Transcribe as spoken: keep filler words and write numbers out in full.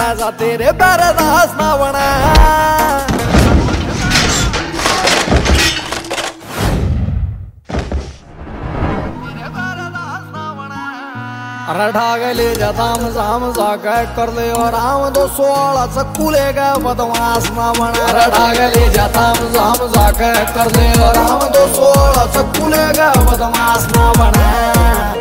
जा तेरे बरदास ना बना। अरे ढाग ले जाताम जाम जाके कर ले और आम दो सोलह चक्कू लेगा बदमाश ना बना। अरे ढाग ले जाताम जाम जाके कर ले और आम दो सोलह चक्कू लेगा बदमाश ना बना।